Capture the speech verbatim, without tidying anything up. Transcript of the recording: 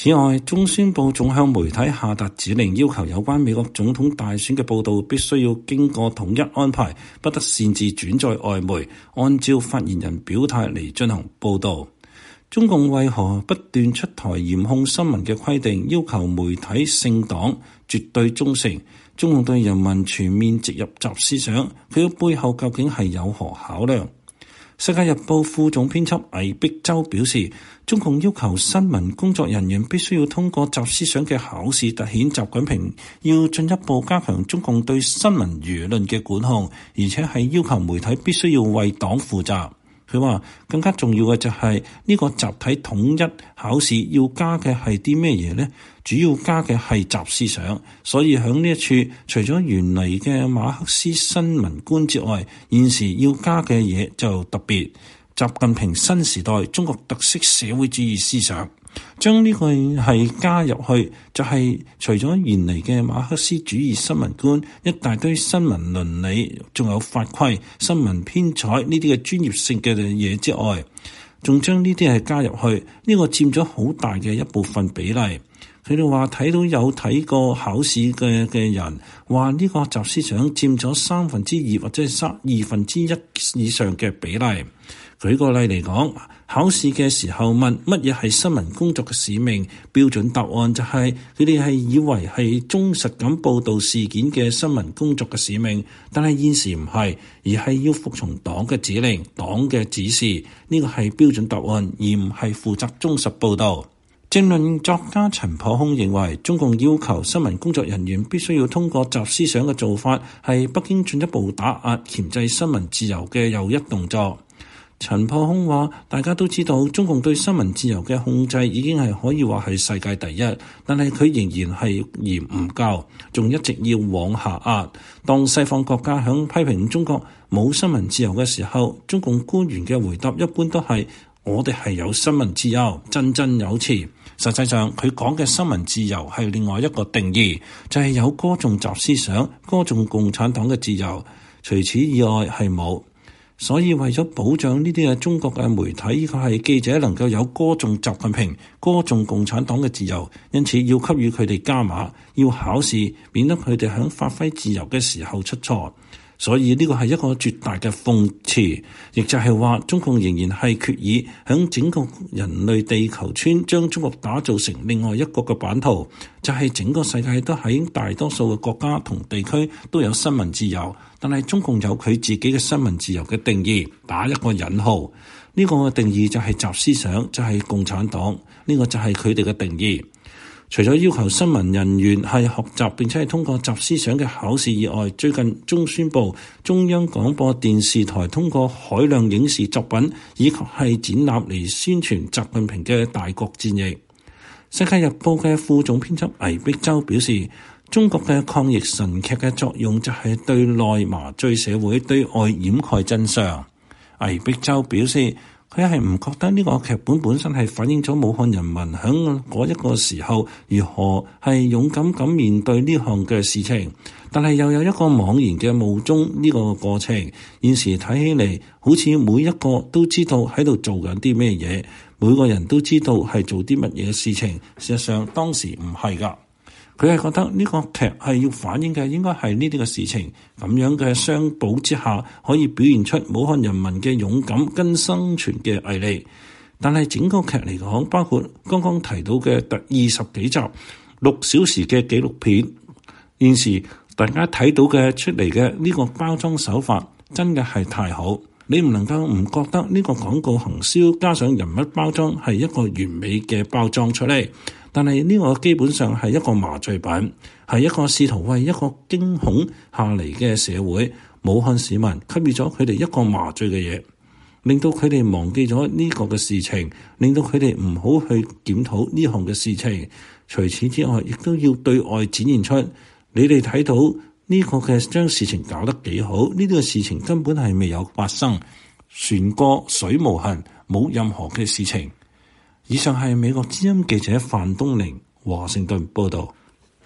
此外，中宣部仲向媒體下達指令，要求有關美國總統大選嘅報導必須要經過統一安排，不得擅自轉載外媒，按照發言人表態嚟進行報導。中共為何不斷出台嚴控新聞嘅規定，要求媒體姓黨、絕對忠誠？中共對人民全面植入習思想，佢嘅背後究竟係有何考量？世界日報副總編輯魏碧洲表示，中共要求新聞工作人員必須要通過習思想嘅考試，凸顯習近平要進一步加強中共對新聞輿論嘅管控，而且係要求媒體必須要為黨負責。佢話更加重要嘅就係呢個集體統一考試要加嘅係啲咩嘢呢？主要加嘅係習思想，所以喺呢一處，除咗原嚟嘅馬克思新聞觀之外，現時要加嘅嘢就特別習近平新時代中國特色社會主義思想。將呢個係加入去，就係、是、除咗原嚟嘅馬克思主義新聞觀，一大堆新聞倫理，仲有法規、新聞編採呢啲嘅專業性嘅嘢之外，仲將呢啲係加入去，呢、這個佔咗好大嘅一部分比例。佢哋話睇到有睇過考試嘅嘅人話呢個習思想佔咗三分之二或者係三二分之一以上嘅比例。舉個例嚟講，考試嘅時候問乜嘢係新聞工作嘅使命，標準答案就係佢哋係以為係忠實咁報導事件嘅新聞工作嘅使命，但係現時唔係，而係要服從黨嘅指令、黨嘅指示，呢個係標準答案，而唔係負責忠實報導。政論作家陳破空認為，中共要求新聞工作人員必須要通過習思想嘅做法，係北京進一步打壓鉗制新聞自由嘅又一動作。陳破空話，大家都知道中共對新聞自由嘅控制已經係可以話係世界第一，但係佢仍然係嫌唔夠，仲一直要往下壓。當西方國家響批評中國冇新聞自由嘅時候，中共官員嘅回答一般都係我哋係有新聞自由，振振有詞。實際上佢講嘅新聞自由係另外一個定義，就係有歌頌習思想、歌頌共產黨嘅自由，除此以外係冇。所以為咗保障呢啲嘅中國嘅媒體，呢個係記者能夠有歌頌習近平、歌頌共產黨嘅自由，因此要給予佢哋加碼，要考試，免得佢哋喺發揮自由嘅時候出錯。所以呢個係一個絕大嘅諷刺，亦就係話中共仍然係決意響整個人類地球村將中國打造成另外一個嘅版圖，就係、是、整個世界都喺大多數嘅國家同地區都有新聞自由，但係中共有佢自己嘅新聞自由嘅定義，打一個引號，呢、這個嘅定義就係習思想，就係、是、共產黨，呢、這個就係佢哋嘅定義。除咗要求新聞人員係學習並且係通過習思想嘅考試以外，最近中宣部、中央廣播電視台通過海量影視作品以及係展覽嚟宣傳習近平嘅大國戰役。世界日報嘅副總編輯魏碧洲表示，中國嘅抗疫神劇嘅作用就係對內麻醉社會，對外掩蓋真相。魏碧洲表示，佢係唔覺得呢個劇本本身係反映咗武漢人民喺嗰一個時候如何係勇敢咁面對呢項嘅事情，但係又有一個茫然嘅霧中呢個過程。現時睇起嚟好似每一個都知道喺度做緊啲咩嘢，每個人都知道係做啲乜嘢嘅事情。事實上當時唔係㗎。佢係覺得呢個劇係要反映嘅應該係呢啲嘅事情，咁樣嘅相補之下可以表現出武漢人民嘅勇敢跟生存嘅毅力。但係整個劇嚟講，包括剛剛提到嘅第二十幾集六小時嘅紀錄片，現時大家睇到嘅出嚟嘅呢個包裝手法真嘅係太好，你唔能夠唔覺得呢個廣告行銷加上人物包裝係一個完美嘅包裝出嚟。但係呢個基本上係一個麻醉品，係一個試圖為一個驚恐下嚟嘅社會，武漢市民給予咗佢哋一個麻醉嘅嘢，令到佢哋忘記咗呢個嘅事情，令到佢哋唔好去檢討呢項嘅事情。除此之外，亦都要對外展現出你哋睇到呢個嘅將事情搞得幾好，呢啲嘅事情根本係未有發生，船過水無痕，冇任何嘅事情。以上係美國之音記者范東寧華盛頓報道。